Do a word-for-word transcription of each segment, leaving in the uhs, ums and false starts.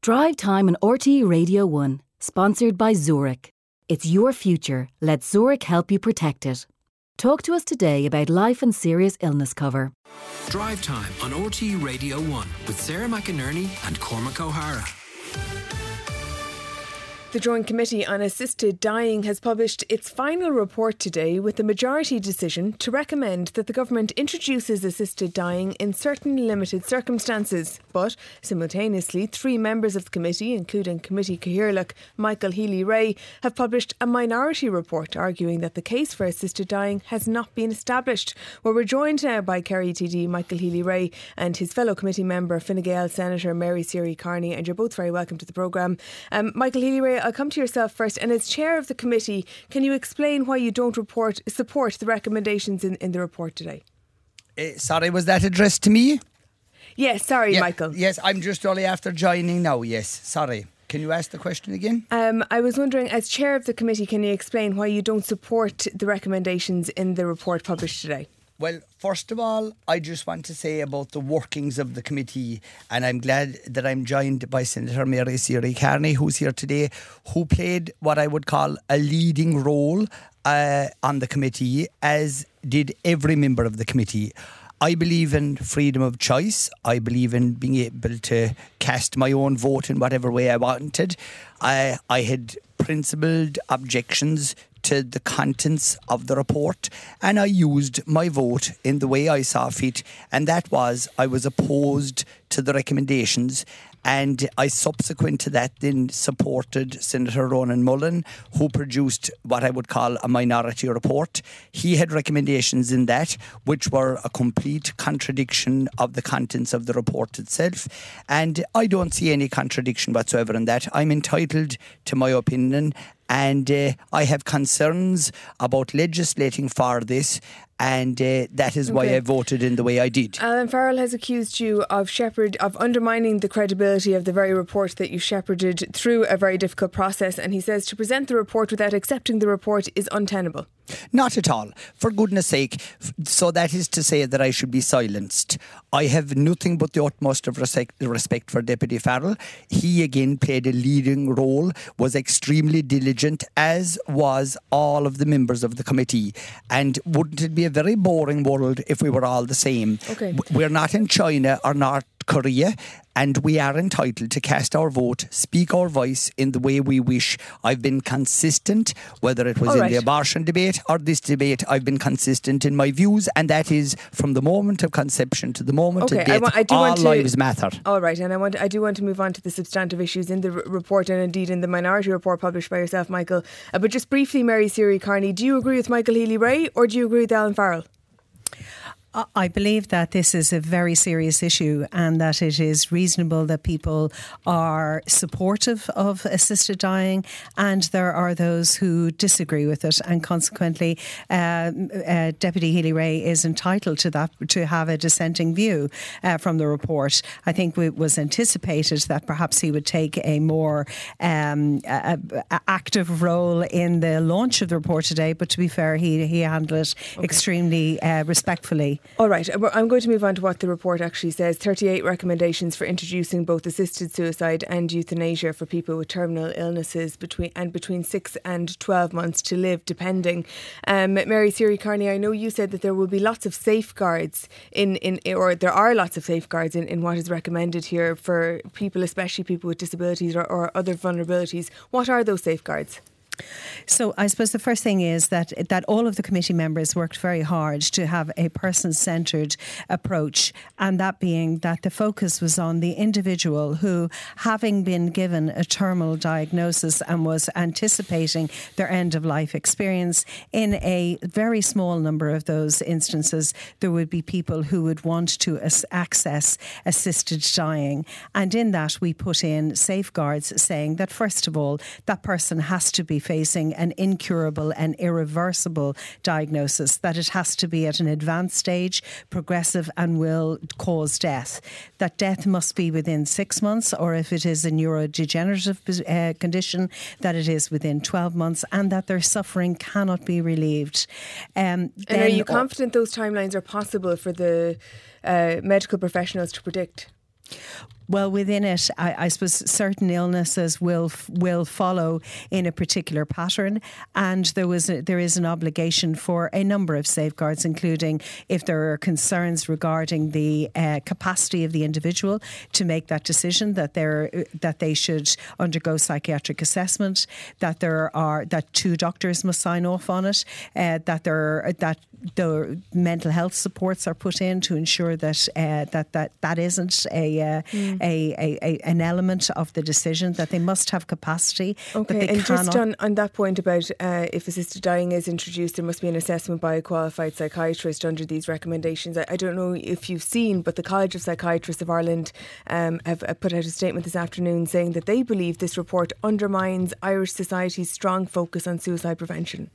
Drive Time on R T E Radio one, sponsored by Zurich. It's your future. Let Zurich help you protect it. Talk to us today about life and serious illness cover. Drive Time on R T E Radio one with Sarah McInerney and Cormac O'Hara. The Joint Committee on Assisted Dying has published its final report today with the majority decision to recommend that the government introduces assisted dying in certain limited circumstances. But simultaneously, three members of the committee, including Committee Cathaoirleach Michael Healy-Rae, have published a minority report arguing that the case for assisted dying has not been established. Well, we're joined now by Kerry T D Michael Healy-Rae and his fellow committee member, Fine Gael Senator Mary Siri Carney, and you're both very welcome to the programme. Um, Michael Healy-Rae, I'll come to yourself first. And as chair of the committee, can you explain why you don't report, support the recommendations in, in the report today? Uh, sorry, was that addressed to me? Yes, sorry, yeah, Michael. Yes, I'm just only after joining now, yes. Sorry. Can you ask the question again? Um, I was wondering, as chair of the committee, can you explain why you don't support the recommendations in the report published today? Well, first of all, I just want to say about the workings of the committee, and I'm glad that I'm joined by Senator Mary Siri Carney, who's here today, who played what I would call a leading role uh, on the committee, as did every member of the committee. I believe in freedom of choice. I believe in being able to cast my own vote in whatever way I wanted. I, I had principled objections to the contents of the report, and I used my vote in the way I saw fit, and that was I was opposed to the recommendations. And I, subsequent to that, then supported Senator Ronan Mullen, who produced what I would call a minority report. He had recommendations in that which were a complete contradiction of the contents of the report itself. And I don't see any contradiction whatsoever in that. I'm entitled to my opinion, and uh, I have concerns about legislating for this, and uh, that is why okay. I voted in the way I did. Alan Farrell has accused you of shepherd of undermining the credibility of the very report that you shepherded through a very difficult process, and he says to present the report without accepting the report is untenable. Not at all. For goodness sake. So that is to say that I should be silenced. I have nothing but the utmost of respect for Deputy Farrell. He again played a leading role, was extremely diligent, as was all of the members of the committee. And wouldn't it be a very boring world if we were all the same? Okay. We're not in China or North Korea, and we are entitled to cast our vote, speak our voice in the way we wish. I've been consistent, whether it was all in right. the abortion debate or this debate. I've been consistent in my views, and that is from the moment of conception to the moment okay, of death. I want, I do all want to, lives matter. All right, and I want I do want to move on to the substantive issues in the r- report, and indeed in the minority report published by yourself, Michael. Uh, but just briefly, Mary Siri Carney, do you agree with Michael Healy-Rae or do you agree with Alan Farrell? I believe that this is a very serious issue, and that it is reasonable that people are supportive of assisted dying, and there are those who disagree with it, and consequently uh, uh, Deputy Healy-Rae is entitled to that, to have a dissenting view uh, from the report. I think it was anticipated that perhaps he would take a more um, a, a active role in the launch of the report today, but to be fair, he, he handled it okay. extremely uh, respectfully. All right, I'm going to move on to what the report actually says. thirty-eight recommendations for introducing both assisted suicide and euthanasia for people with terminal illnesses between and between six and twelve months to live, depending. Um, Mary Siri Carney, I know you said that there will be lots of safeguards in, in or there are lots of safeguards in, in what is recommended here for people, especially people with disabilities or, or other vulnerabilities. What are those safeguards? So I suppose the first thing is that that all of the committee members worked very hard to have a person-centred approach, and that being that the focus was on the individual who, having been given a terminal diagnosis and was anticipating their end-of-life experience, in a very small number of those instances there would be people who would want to access assisted dying, and in that we put in safeguards saying that first of all that person has to be facing an incurable and irreversible diagnosis, that it has to be at an advanced stage, progressive, and will cause death. That death must be within six months, or if it is a neurodegenerative uh, condition, that it is within twelve months, and that their suffering cannot be relieved. Um, and are you confident those timelines are possible for the uh, medical professionals to predict? Well, within it, I, I suppose certain illnesses will will follow in a particular pattern, and there was a, there is an obligation for a number of safeguards, including if there are concerns regarding the uh, capacity of the individual to make that decision, that they're that they should undergo psychiatric assessment, that there are that two doctors must sign off on it, uh, that there that the mental health supports are put in to ensure that uh, that that that isn't a, uh, mm. a, a, a an element of the decision, that they must have capacity. Okay, that they and cannot just on, on that point about uh, if assisted dying is introduced, there must be an assessment by a qualified psychiatrist under these recommendations. I, I don't know if you've seen, but the College of Psychiatrists of Ireland um, have uh, put out a statement this afternoon saying that they believe this report undermines Irish society's strong focus on suicide prevention.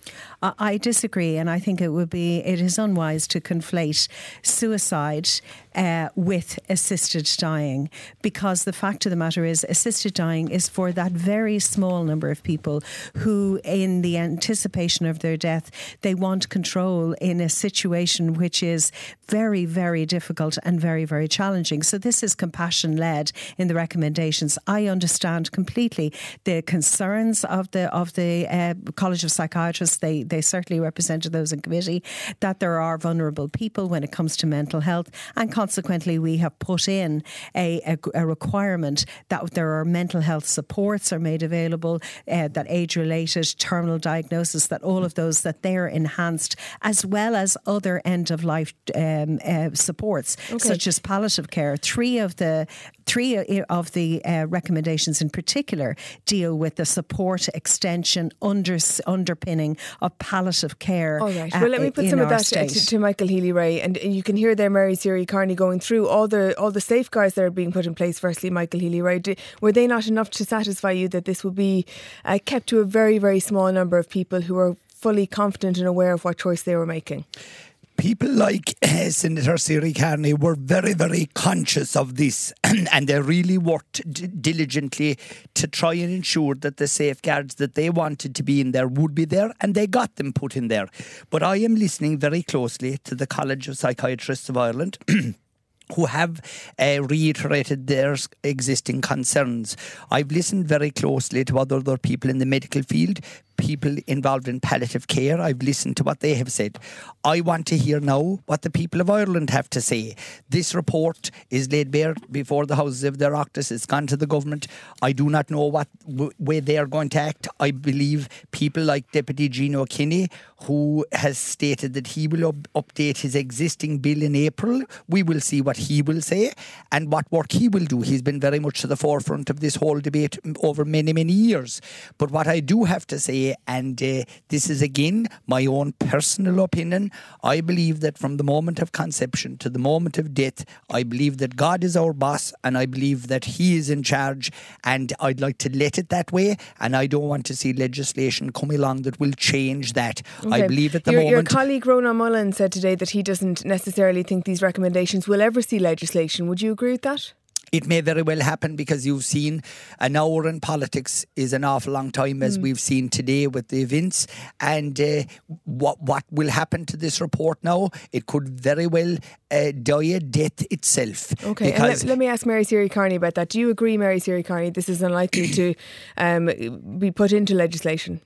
I disagree, and I think it would be it is unwise to conflate suicide uh, with assisted dying, because the fact of the matter is assisted dying is for that very small number of people who, in the anticipation of their death, they want control in a situation which is very, very difficult and very, very challenging. So this is compassion led in the recommendations. I understand completely the concerns of the of the uh, College of Psychiatrists. They they certainly represented those in committee, that there are vulnerable people when it comes to mental health, and consequently we have put in a, a, a requirement that there are mental health supports are made available, uh, that age-related terminal diagnosis, that all of those, that they're enhanced, as well as other end-of-life um, uh, supports, okay. such as palliative care. Three of the Three of the uh, recommendations in particular deal with the support, extension, under, underpinning of palliative care. All right. Uh, well, let me put some of that to, to Michael Healy-Rae, and you can hear there Mary Siri Carney going through all the all the safeguards that are being put in place. Firstly, Michael Healy-Rae, were they not enough to satisfy you that this will be uh, kept to a very, very small number of people who are fully confident and aware of what choice they were making? People like uh, Senator Siri Carney were very, very conscious of this, and they really worked d- diligently to try and ensure that the safeguards that they wanted to be in there would be there, and they got them put in there. But I am listening very closely to the College of Psychiatrists of Ireland who have uh, reiterated their existing concerns. I've listened very closely to what other people in the medical field, people involved in palliative care. I've listened to what they have said. I want to hear now what the people of Ireland have to say. This report is laid bare before the Houses of the Oireachtas. It's gone to the government. I do not know what w- way they are going to act. I believe people like Deputy Gino Kinney, who has stated that he will up- update his existing bill in April. We will see what he will say and what work he will do. He's been very much to the forefront of this whole debate over many, many years. But what I do have to say, and uh, this is again my own personal opinion, I believe that from the moment of conception to the moment of death, I believe that God is our boss, and I believe that He is in charge, and I'd like to let it that way, and I don't want to see legislation come along that will change that. Okay. I believe at the your, moment... Your colleague Ronan Mullen said today that he doesn't necessarily think these recommendations will ever see legislation. Would you agree with that? It may very well happen, because you've seen an hour in politics is an awful long time, as mm. we've seen today with the events. And uh, what what will happen to this report now? It could very well uh, die a death itself. Okay, and let, let me ask Mary Siri Carney about that. Do you agree, Mary Siri Carney, this is unlikely to um, be put into legislation?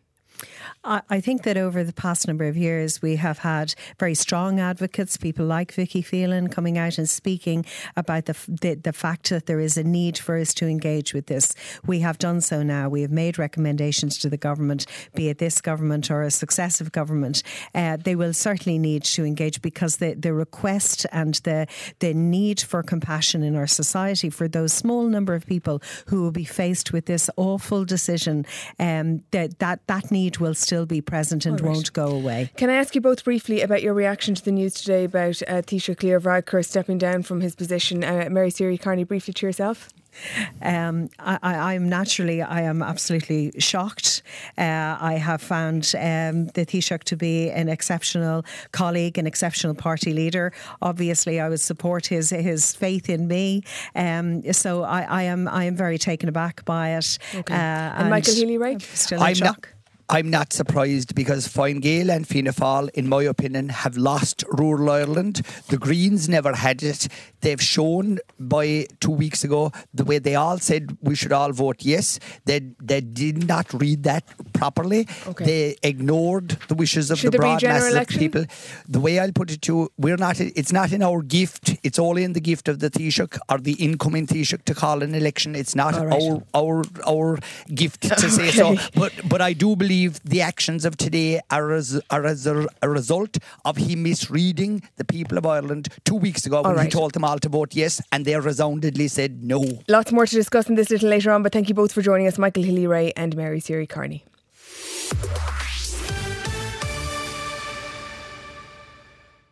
I think that over the past number of years we have had very strong advocates, people like Vicky Phelan, coming out and speaking about the, the the fact that there is a need for us to engage with this. We have done so now. We have made recommendations to the government, be it this government or a successive government. Uh, they will certainly need to engage, because the, the request and the the need for compassion in our society for those small number of people who will be faced with this awful decision, um, that, that, that need will still still be present and right. won't go away. Can I ask you both briefly about your reaction to the news today about uh, Taoiseach Clíor Varadkar stepping down from his position? Uh, Mary Siri Carney, briefly to yourself. Um, I, I'm naturally, I am absolutely shocked. Uh, I have found um, the Taoiseach to be an exceptional colleague, an exceptional party leader. Obviously, I would support his his faith in me. Um, so I, I am I am very taken aback by it. Okay. Uh, and, and Michael Healy-Rae? Still in I'm shock. Not- I'm not surprised because Fine Gael and Fianna Fáil, in my opinion, have lost rural Ireland. The Greens never had it. They've shown by two weeks ago the way they all said we should all vote yes. They they did not read that properly. Okay. They ignored the wishes of Should the there be broad general masses election? of people. The way I'll put it to you, we're not. It's not in our gift. It's only in the gift of the Taoiseach or the incoming Taoiseach to call an election. It's not All right. our our our gift to say so. Okay. But but I do believe the actions of today are as are as a, a result of him misreading the people of Ireland two weeks ago when All right. he told them all to vote yes, and they resoundingly said no. Lots more to discuss in this little later on, but thank you both for joining us, Michael Healy-Rae and Mary Siri Carney.